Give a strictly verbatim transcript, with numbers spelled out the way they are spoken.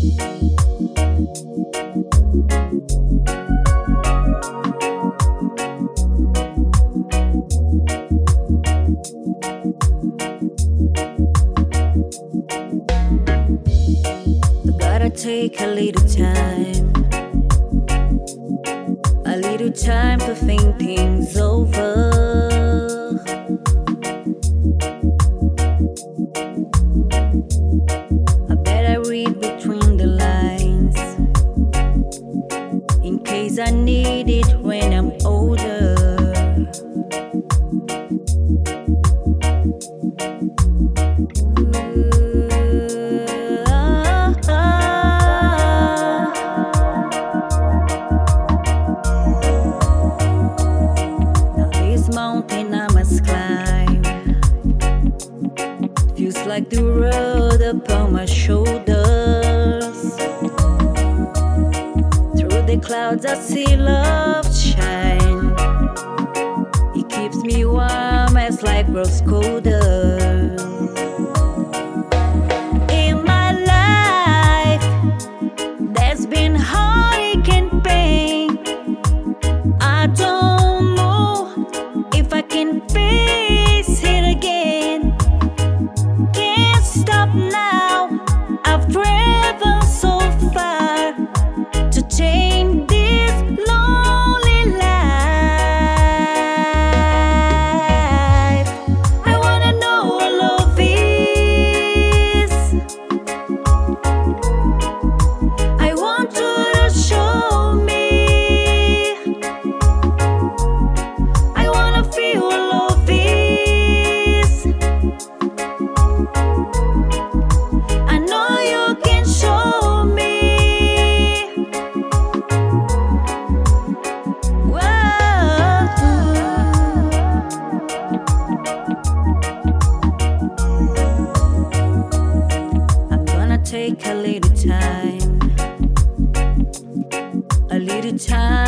Gotta take a little time, a little time to think things over. I better read between the lines in case I need it when I'm older. Mountain I must climb, feels like the road upon my shoulders. Through the clouds I see love shine. It keeps me warm as life grows colder. In my life there's been heartache and pain. I don't I can face it again. Can't stop now. I've traveled so far to change this lonely life. I wanna know what love is. I want you to show me. Feel what love is. I know you can show me. Whoa. I'm gonna take a little time, a little time.